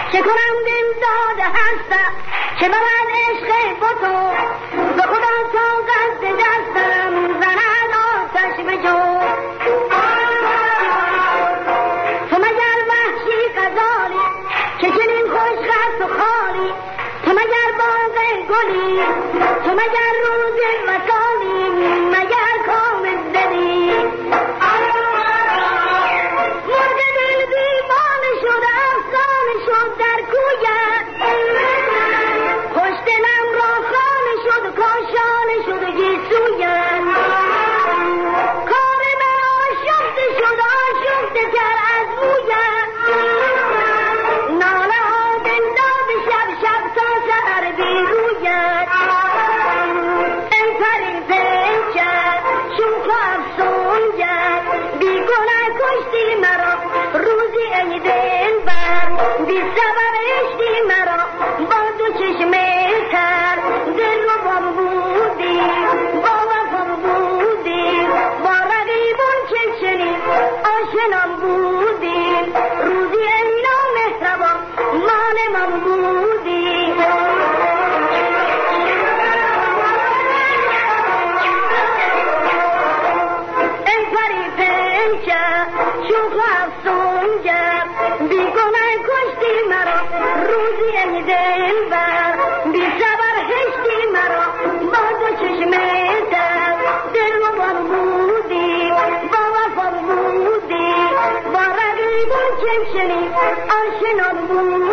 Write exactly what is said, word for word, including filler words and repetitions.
چه کنم دل داده هستم چه برد عشق با تو به خدا طاقت دستم زند آتش به جو تو مگر وحشی غزالی که چنین خوش خست و خالی تو مگر باغ گلی تو مگر روز وصالی مگر کام دلی مرد دل دیوانه شد افسانه شد در کویت خوش دلم را خانه شد و کاشانه شد و گیسویت کار من آشفته شد آشفته تر از بویت ناله ها دل داد شب شب تا سحر بی رویت ای پری پیکر شوخ و افسونگر بی گناه کشتی مرا روزی ای دلبر بی سبب عشقی مرا با دو چشمه تر دل رو بام بودی با وفام بودی با رقیبان که چنین آشنام بودی روزی ای نامهربان مال من بودی ای پری پیکر شوخ و افسونگر بی گناه کشتی مرا روزی ای دلبر بی صبر هشتی مرا با دو چشمه تر دل رو بام بودی با وفام بودی با رقیبان که چنین آشنام بودی